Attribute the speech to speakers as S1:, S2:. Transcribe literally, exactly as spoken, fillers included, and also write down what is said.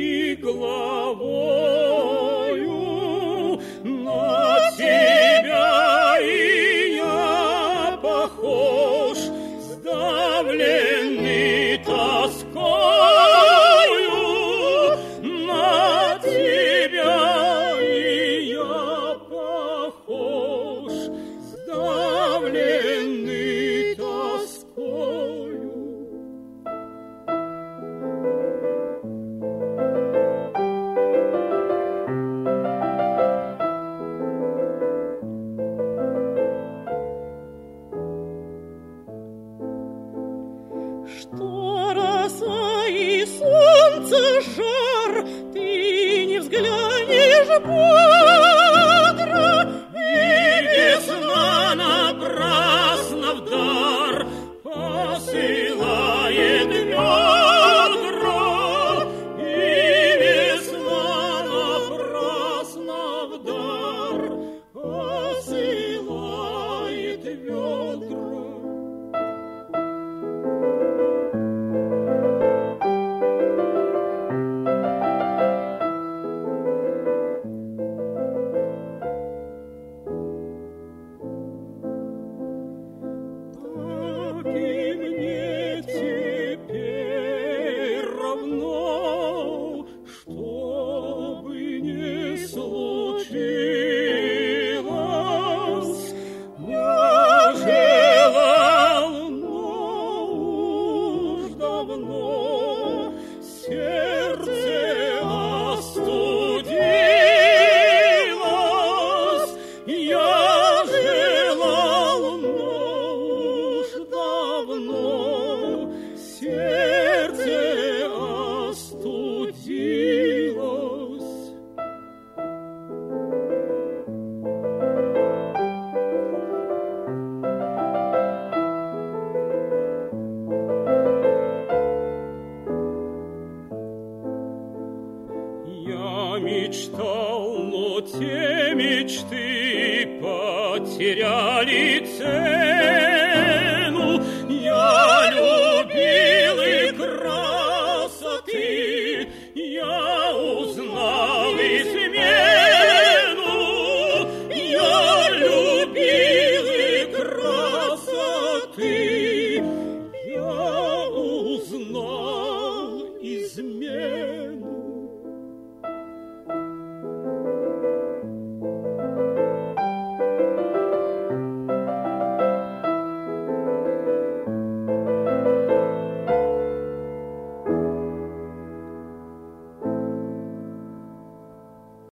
S1: и главою на тебя и я похож, сдавленный тоскою на тебя и я похож, сдавленный тоскою. Что роса и солнце жар, ты не взглянешь бодро, и весна напрасно в дар посылает ведра, и весна напрасно в дар посылает ведра. И мне теперь равно, что бы ни случилось, я желал, но уж давно сердце остудилось, я желал, но давно сердце остудилось. Я мечтал, но те мечты потеряли цель.